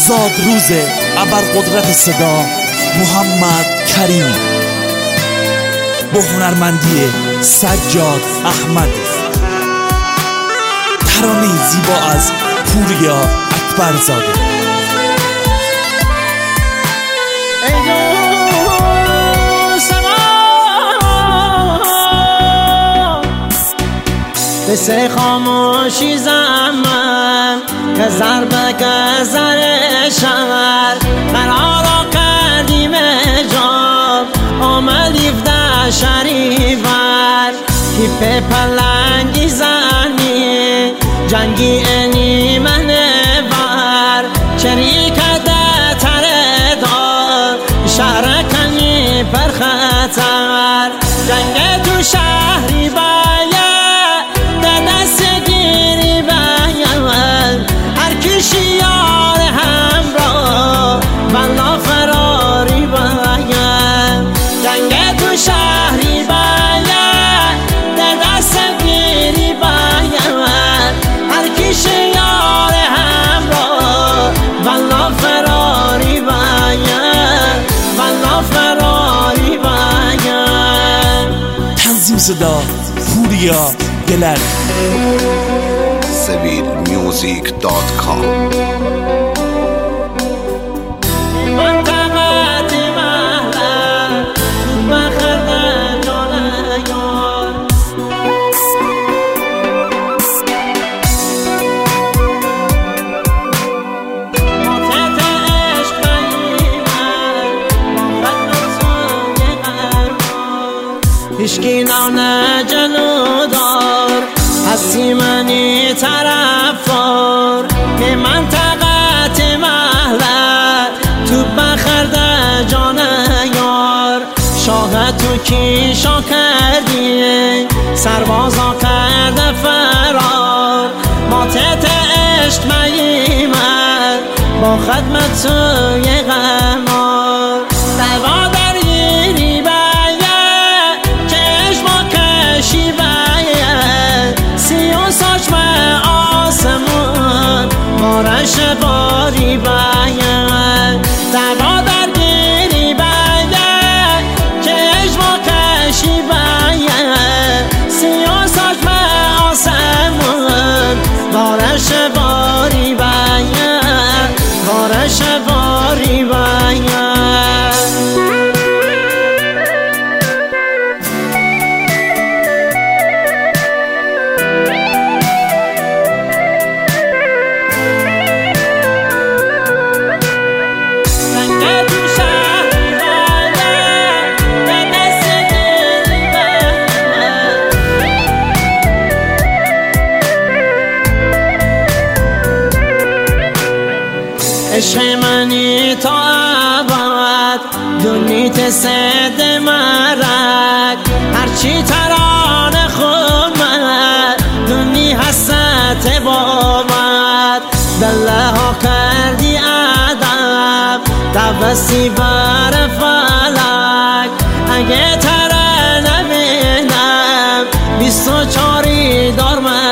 زاد روز ابرقدرت صدا محمد کریمی با هنرمندی سجاد احمد، ترانه زیبا از پوریا اکبرزاده. بسه خاموشی زمان که ضربه که زر شهر قرار کردیم جاب آمدی فده شریفر کیپ پلنگی زنی جنگی اینی منور شریکت تره دار شهر کنی پر خطر جنگ تو شهری باید شیار همراه والله فراری باید جنگ تو شهری باید دست گیری باید هر کی شیار همراه والله فراری باید والله فراری باید. تنظیم صدا پوریا گلر. SevilMusic.com. هیچکی نونه جلو دار هستی منی طرفدار به منطقت محله تو بخرده جان یار شاه تو کی شاه کردی سربازا کرده فرار ما تحت عشق میمد با خدمت توی غمار دوا درگیری باید چشما کشی باید سیاه ساچم آسمون بارش باری باید دوا درگیری باید چشما کشی باید سیاه ساچم آسمون بارش باری باید بارش باری باید. عشق منی تا ابد دونیت سد مرگ هرچی ترانه خومد دونی حسد بابد دله ها کردی ادب دوستی بر فلک اگه تره نبینم 24 دار